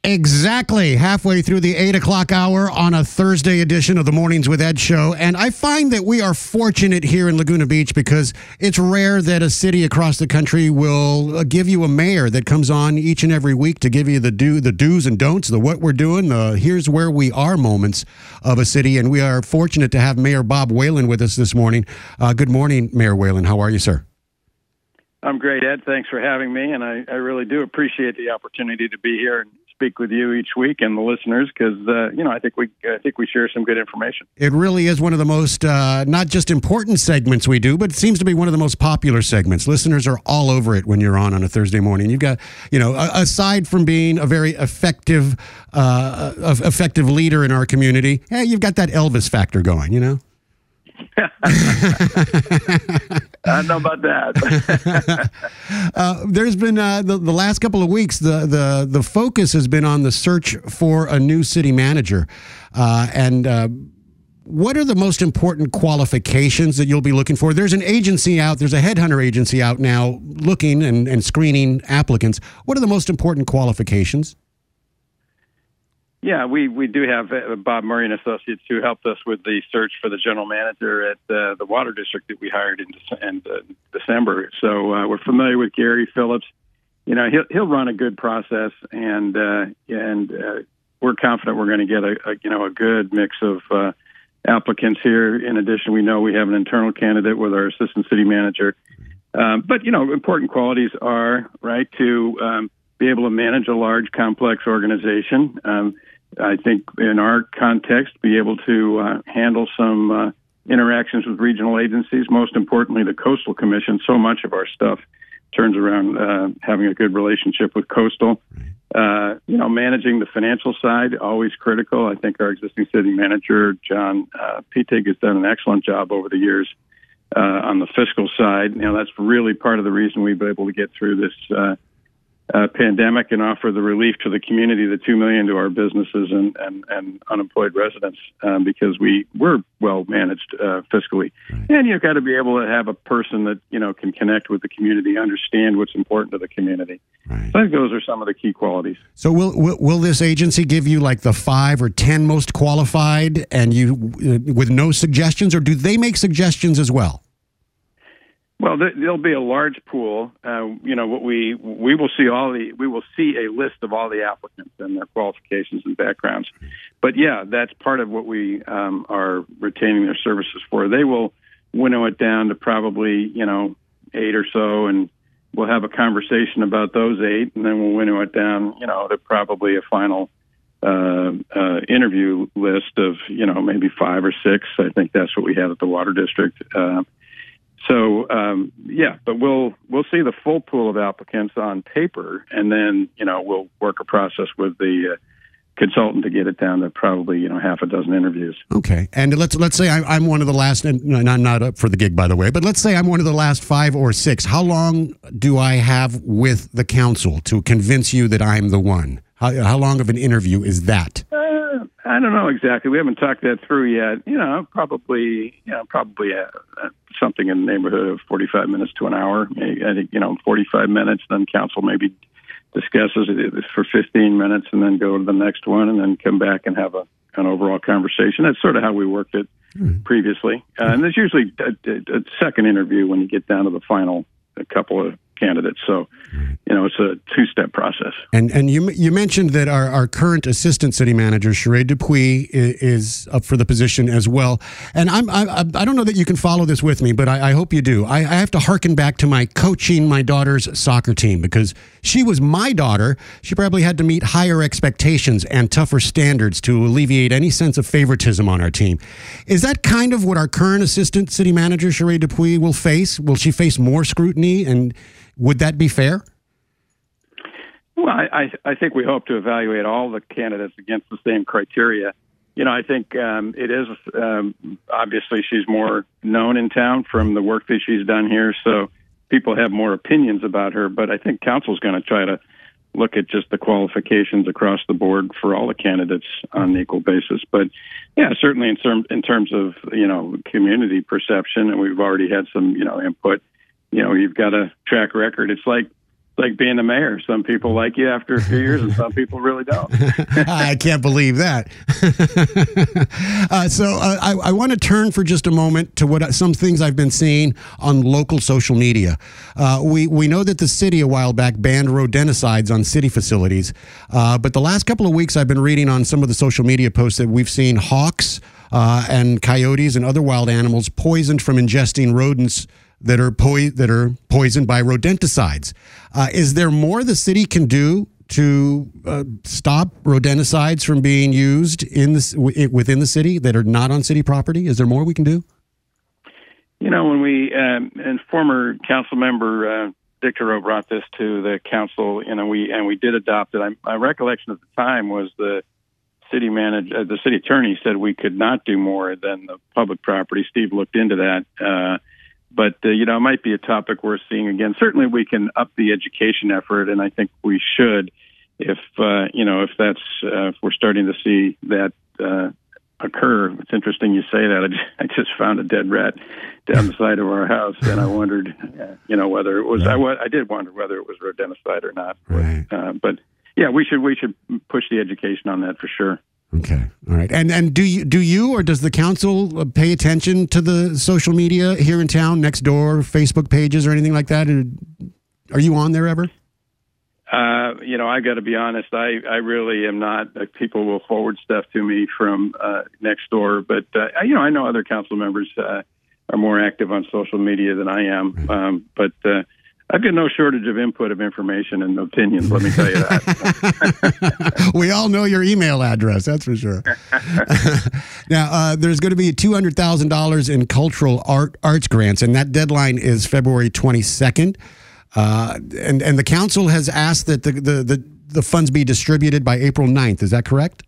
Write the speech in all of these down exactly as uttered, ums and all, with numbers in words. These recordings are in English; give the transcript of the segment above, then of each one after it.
Exactly halfway through the eight o'clock hour on a Thursday edition of the Mornings with Ed show. And I find that we are fortunate here in Laguna Beach because it's rare that a city across the country will give you a mayor that comes on each and every week to give you the do the do's and don'ts, the what we're doing, the here's where we are moments of a city. And we are fortunate to have Mayor Bob Whalen with us this morning. Uh, good morning, Mayor Whalen. How are you, sir? I'm great, Ed. Thanks for having me. And I, I really do appreciate the opportunity to be here and speak with you each week and the listeners because, uh, you know, I think we I think we share some good information. It really is one of the most, uh, not just important segments we do, but it seems to be one of the most popular segments. Listeners are all over it when you're on on a Thursday morning. You've got, you know, aside from being a very effective, uh, effective leader in our community, hey, you've got that Elvis factor going, you know? I don't know about that. uh, there's been uh, the, the last couple of weeks, the, the, the focus has been on the search for a new city manager. Uh, and uh, what are the most important qualifications that you'll be looking for? There's an agency out, there's a headhunter agency out now looking and, and screening applicants. What are the most important qualifications? Yeah, we, we do have uh, Bob Murray and Associates who helped us with the search for the general manager at uh, the water district that we hired in, Dece- in uh, December. So uh, we're familiar with Gary Phillips. You know, he'll he'll run a good process, and uh, and uh, we're confident we're going to get a, a you know a good mix of uh, applicants here. In addition, we know we have an internal candidate with our assistant city manager. Um, but you know, important qualities are right to um, be able to manage a large, complex organization. Um, I think in our context, be able to uh, handle some uh, interactions with regional agencies, most importantly, the Coastal Commission. So much of our stuff turns around uh, having a good relationship with Coastal. Uh, you know, managing the financial side, always critical. I think our existing city manager, John uh, Petig, has done an excellent job over the years uh, on the fiscal side. You know, that's really part of the reason we've been able to get through this uh, Uh, pandemic and offer the relief to the community, the two million to our businesses and, and, and unemployed residents, um, because we were well managed uh, fiscally. Right. And you've got to be able to have a person that, you know, can connect with the community, understand what's important to the community. Right. So I think those are some of the key qualities. So will, will will this agency give you like the five or ten most qualified and you uh, with no suggestions, or do they make suggestions as well? Well, there'll be a large pool. Uh, you know, what we we will see all the we will see a list of all the applicants and their qualifications and backgrounds. But yeah, that's part of what we um, are retaining their services for. They will winnow it down to probably you know eight or so, and we'll have a conversation about those eight, and then we'll winnow it down, you know, to probably a final uh, uh, interview list of you know maybe five or six. I think that's what we have at the Water District. Uh, So, um, yeah, but we'll we'll see the full pool of applicants on paper, and then, you know, we'll work a process with the uh, consultant to get it down to probably, you know, half a dozen interviews. Okay. And let's let's say I'm, I'm one of the last, and I'm not up for the gig, by the way, but let's say I'm one of the last five or six. How long do I have with the council to convince you that I'm the one? How, how long of an interview is that? Uh, I don't know exactly. We haven't talked that through yet. You know, probably, you know, probably uh, uh, something in the neighborhood of forty-five minutes to an hour. Maybe, I think, you know, forty-five minutes, then council maybe discusses it for fifteen minutes and then go to the next one and then come back and have a, an overall conversation. That's sort of how we worked it mm-hmm. previously. Uh, and there's usually a, a, a second interview when you get down to the final a couple of candidates. So, you know, it's a two-step process. And and you you mentioned that our, our current assistant city manager, Sheree Dupuis, is, is up for the position as well. And I'm, I I don't know that you can follow this with me, but I, I hope you do. I, I have to hearken back to my coaching my daughter's soccer team because she was my daughter. She probably had to meet higher expectations and tougher standards to alleviate any sense of favoritism on our team. Is that kind of what our current assistant city manager, Sheree Dupuis, will face? Will she face more scrutiny, and would that be fair? Well, I, I think we hope to evaluate all the candidates against the same criteria. You know, I think um, it is um, obviously she's more known in town from the work that she's done here, so people have more opinions about her. But I think council's going to try to look at just the qualifications across the board for all the candidates on an equal basis. But yeah, certainly in, term, in terms of, you know, community perception, and we've already had some, you know, input. You know, you've got a track record. It's like like being the mayor. Some people like you after a few years, and some people really don't. I can't believe that. uh, so uh, I, I want to turn for just a moment to what some things I've been seeing on local social media. Uh, we we know that the city a while back banned rodenticides on city facilities, uh, but the last couple of weeks I've been reading on some of the social media posts that we've seen hawks uh, and coyotes and other wild animals poisoned from ingesting rodents that are po- that are poisoned by rodenticides. Uh, is there more the city can do to uh, stop rodenticides from being used in the, w- within the city that are not on city property? Is there more we can do? You know, when we um, and former council member uh, Dick Thoreau brought this to the council, you know, we and we did adopt it. I, my recollection at the time was the city manager, uh, the city attorney said we could not do more than the public property. Steve looked into that. Uh, But, uh, you know, it might be a topic we're seeing again. Certainly we can up the education effort, and I think we should if, uh, you know, if that's, uh, if we're starting to see that uh, occur. It's interesting you say that. I just, I just found a dead rat down the side of our house, and I wondered, uh, you know, whether it was, right. I, I did wonder whether it was rodenticide or not. Right. Uh, but, yeah, we should we should push the education on that for sure. Okay. All right. And and do you do you or does the council pay attention to the social media here in town, next door, Facebook pages or anything like that? Are you on there ever? Uh, you know, I got to be honest. I, I really am not. Uh, people will forward stuff to me from uh, next door, but uh, you know, I know other council members uh, are more active on social media than I am. Right. Um, but uh, I've got no shortage of input of information and opinions, let me tell you that. We all know your email address, that's for sure. Now, uh, there's going to be two hundred thousand dollars in cultural art arts grants, and that deadline is February twenty-second. Uh, and, and the council has asked that the, the, the, the funds be distributed by April ninth. Is that correct?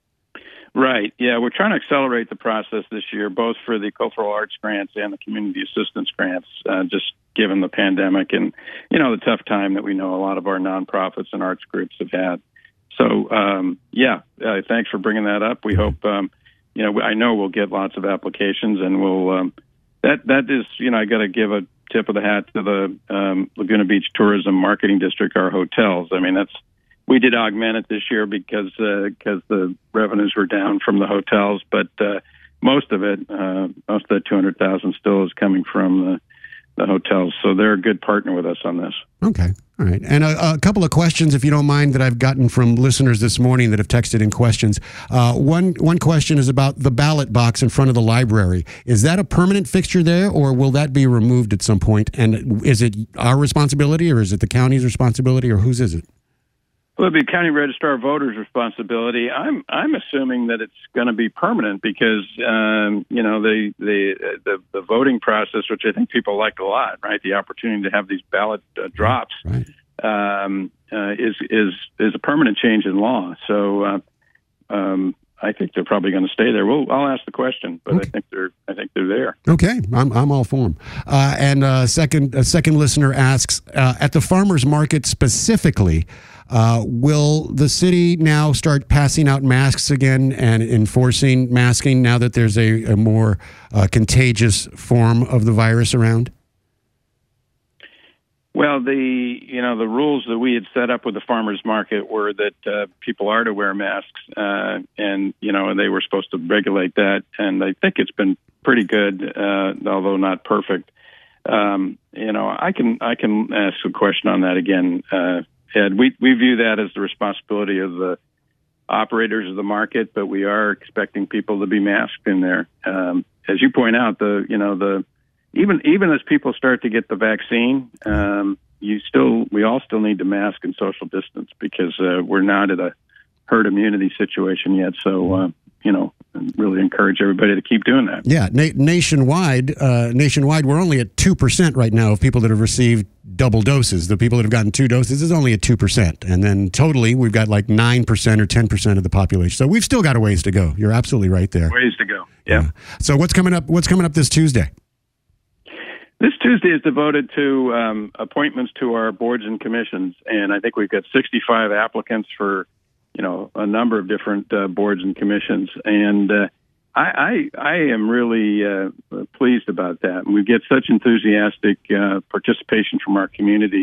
Right. Yeah, we're trying to accelerate the process this year, both for the cultural arts grants and the community assistance grants, uh, just given the pandemic and, you know, the tough time that we know a lot of our nonprofits and arts groups have had. So, um, yeah, uh, thanks for bringing that up. We hope, um, you know, I know we'll get lots of applications, and we'll, um, that, that is, you know, I got to give a tip of the hat to the um, Laguna Beach Tourism Marketing District, our hotels. I mean, that's, we did augment it this year because because uh, the revenues were down from the hotels, but uh, most of it, uh, most of the two hundred thousand still is coming from the, the hotels. So they're a good partner with us on this. Okay. All right. And a, a couple of questions, if you don't mind, that I've gotten from listeners this morning that have texted in questions. Uh, one one question is about the ballot box in front of the library. Is that a permanent fixture there, or will that be removed at some point? And is it our responsibility, or is it the county's responsibility, or whose is it? Well, it'd be County Registrar of Voters' responsibility. I'm I'm assuming that it's going to be permanent because um, you know the, the the the voting process, which I think people like a lot, right? The opportunity to have these ballot uh, drops right. um, uh, is is is a permanent change in law. So uh, um, I think they're probably going to stay there. Well, I'll ask the question, but okay. I think they're I think they're there. Okay, I'm I'm all for them. Uh, and uh, second a second listener asks uh, at the farmers market specifically. Uh, will the city now start passing out masks again and enforcing masking now that there's a, a more uh, contagious form of the virus around? Well, the you know the rules that we had set up with the farmers market were that uh, people are to wear masks, uh, and you know they were supposed to regulate that, and I think it's been pretty good, uh, although not perfect. Um, you know, I can I can ask a question on that again. Uh, Ed, we, we view that as the responsibility of the operators of the market, but we are expecting people to be masked in there. Um, as you point out, the you know the even even as people start to get the vaccine, um, you still we all still need to mask and social distance because uh, we're not at a herd immunity situation yet. So uh, you know, really encourage everybody to keep doing that. Yeah, na- nationwide, uh, nationwide, we're only at two percent right now of people that have received double doses. The people that have gotten two doses is only at two percent. And then totally, we've got like nine percent or ten percent of the population. So we've still got a ways to go. You're absolutely right there. Ways to go. Yeah. yeah. So what's coming up? What's coming up this Tuesday? This Tuesday is devoted to um, appointments to our boards and commissions. And I think we've got sixty-five applicants for, you know, a number of different uh, boards and commissions. And uh, I, I, I am really uh, pleased about that. And we get such enthusiastic uh, participation from our community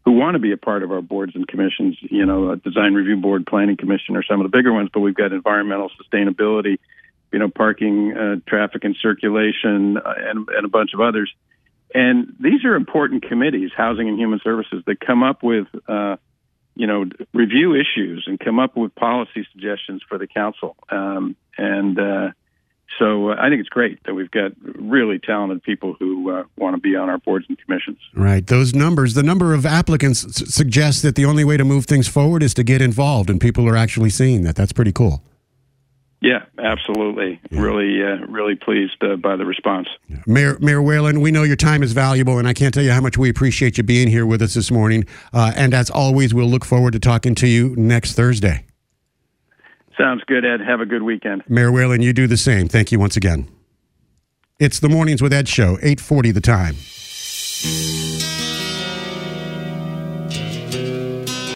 who want to be a part of our boards and commissions, you know, a design review board, planning commission are some of the bigger ones, but we've got environmental sustainability, you know, parking, uh, traffic and circulation, uh, and, and a bunch of others. And these are important committees, housing and human services, that come up with, uh, you know, review issues and come up with policy suggestions for the council. Um, and uh, so uh, I think it's great that we've got really talented people who uh, want to be on our boards and commissions. Right. Those numbers, the number of applicants s- suggests that the only way to move things forward is to get involved, and people are actually seeing that. That's pretty cool. Yeah, absolutely. Yeah. Really, uh, really pleased uh, by the response. Yeah. Mayor Mayor Whalen, we know your time is valuable, and I can't tell you how much we appreciate you being here with us this morning. Uh, and as always, we'll look forward to talking to you next Thursday. Sounds good, Ed. Have a good weekend. Mayor Whalen, you do the same. Thank you once again. It's the Mornings with Ed show, eight forty The Time.